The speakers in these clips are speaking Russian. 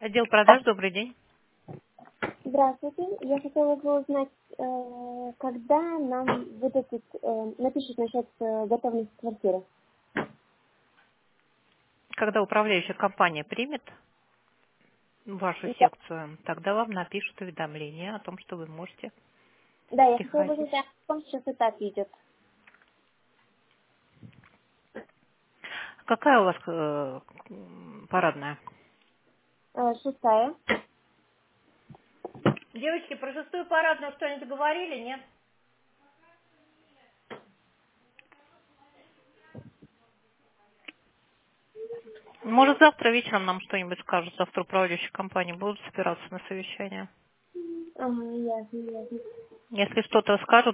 Отдел продаж, добрый день. Здравствуйте. Я хотела бы узнать, когда нам выдадут, напишут насчет готовности квартиры. Когда управляющая компания примет вашу Да, секцию, тогда вам напишут уведомление о том, что вы можете да, я хотела бы приходить. узнать, в каком сейчас этапе идет. Какая у вас парадная? Шестая. Девочки, про шестую парадную что-нибудь говорили, нет? Может, завтра вечером нам что-нибудь скажут. Завтра управляющие компании будут собираться на совещание. Ага, ясно, ясно. Если что-то скажут,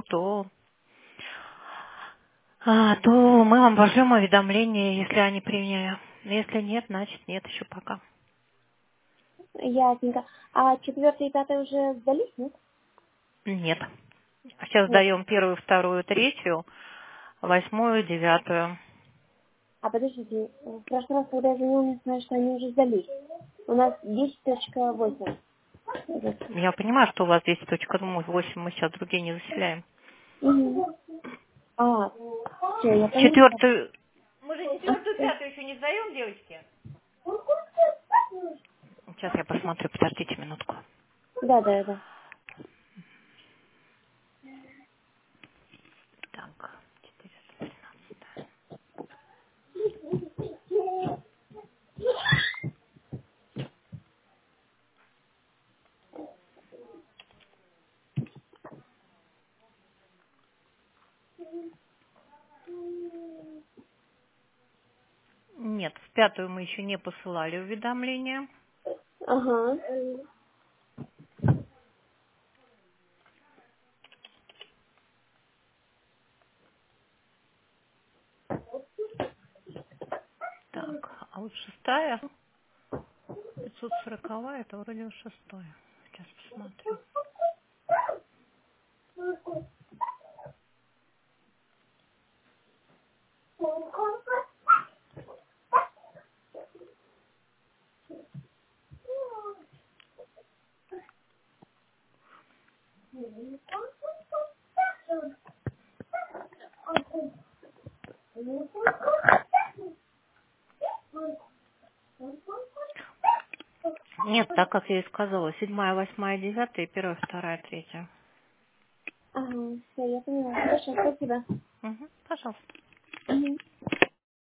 то мы вам пошлем уведомление, если они приняли. Если нет, значит нет еще пока. Ясненько. А четвертый и пятый уже сдались, нет? Нет. Сейчас Нет. даем первую, вторую, третью, восьмую, девятую. А подождите, в прошлый раз, когда я звонила, мне сказали, что они уже сдались. У нас 10.8. Я понимаю, что у вас 10.8, мы сейчас другие не заселяем. Угу. А, все, я поняла. Четвертую... Мы же четвертую, пятую еще не сдаем, девочки? Сейчас я посмотрю, подождите минутку. Да, да, да. Так, 413. Нет, в пятую мы еще не посылали уведомления. Ага. Так, а вот шестая, 540, это вроде шестое. Сейчас посмотрю. Нет, так как я и сказала, седьмая, восьмая, девятая и первая, вторая, третья. Ага, все, я поняла. Хорошо, спасибо. Угу, пожалуйста. Мгм.